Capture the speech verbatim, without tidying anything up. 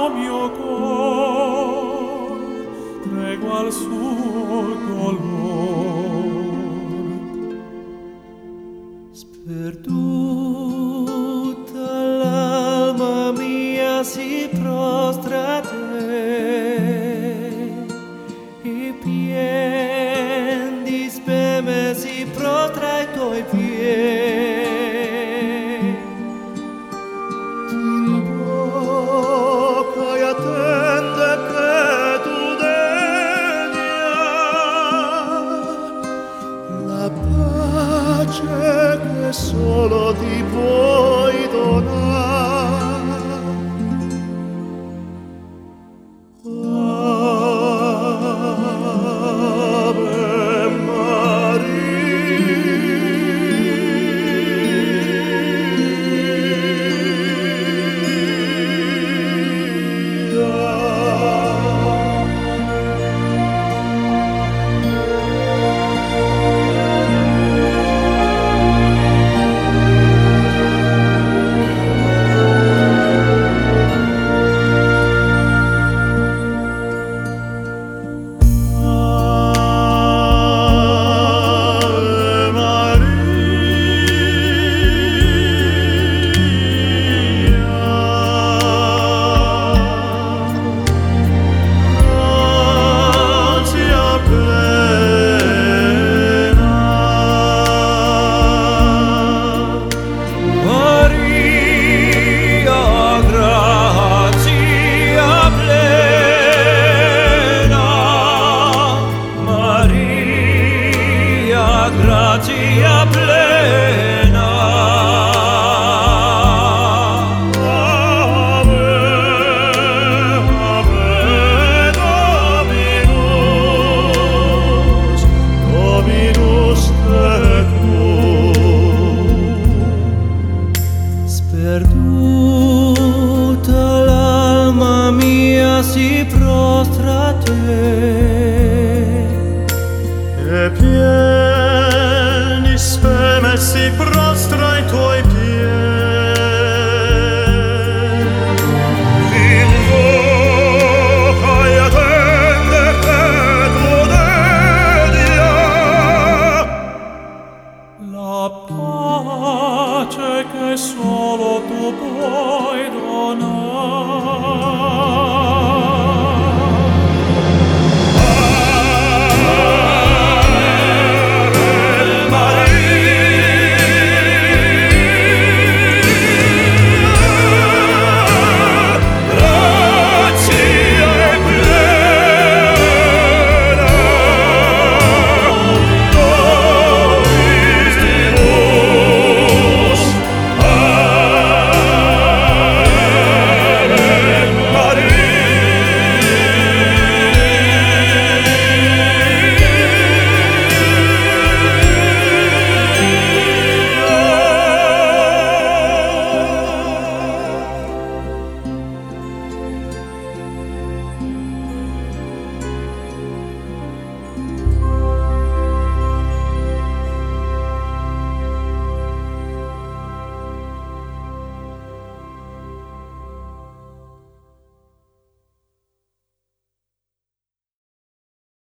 mio cor, tregua al suo dolor. Sperduta l'alma mia si prostra a te, e pien di speme si prostra ai tuoi piedi. Ti invoca e attende che tu dedia la pace che solo ti puoi donare. Grazia plena, Ave, Ave Dominus, Dominus tecum. Sperduta l'alma mia si prostra a te, e pieni speme si prostra ai tuoi piedi. Ti invoca e attende che tu dedia la pace che solo tu puoi donare.